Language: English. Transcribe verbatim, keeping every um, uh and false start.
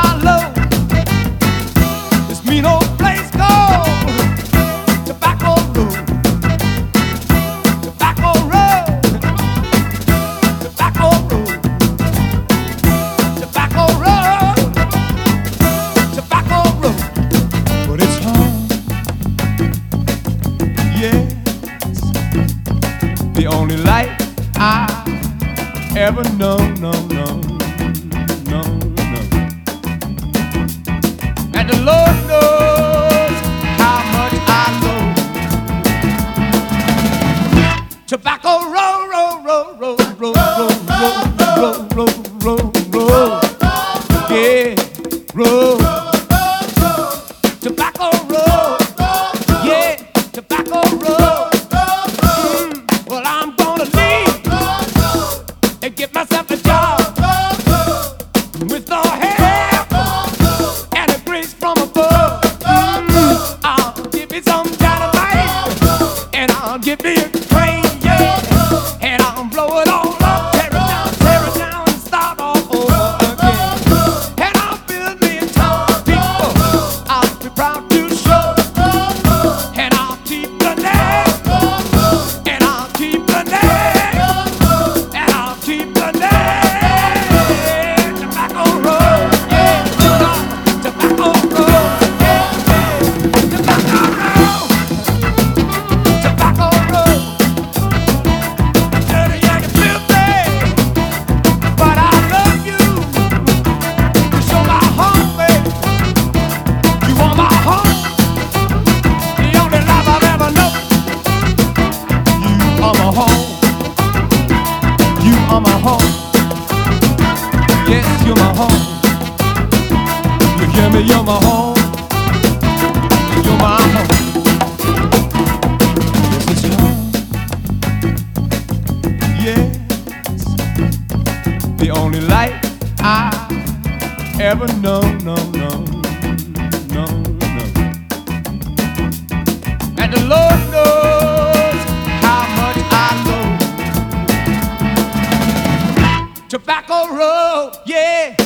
I love this mean old place called Tobacco Road. Tobacco Road. Tobacco Road. Tobacco Road. Tobacco Road. But it's home. Yes. The only light I ever know, no, no, no, no. And the Lord knows how much I love Tobacco Road, road, road, road, road, road, road, road, road, road, yeah, road. Tobacco Road, yeah, Tobacco Road. Mm, well, I'm gonna leave and get myself a job with the help and a grace from above. Mm, I'll give me some dynamite and I'll give me a train, yeah, and I'll blow it all up, tear it down, tear it down, and start all over again. And I'll build me a town of people I'll be proud to show, and I'll keep the name, and I'll keep the name, and I'll keep the name. Tobacco Road, yeah, Tobacco Road, yeah, yeah, Tobacco Road, Tobacco Road. Dirty and filthy, but I love you. You show my heart, baby. You are my home, the only love I've ever known. You are my home. You are my home. Yes, you're my home. You hear me? You're my home. You're my home. Yes, it's home. Yes, the only light I ever know, no, no, no, no. And the Lord knows how much I love Tobacco Road, yeah.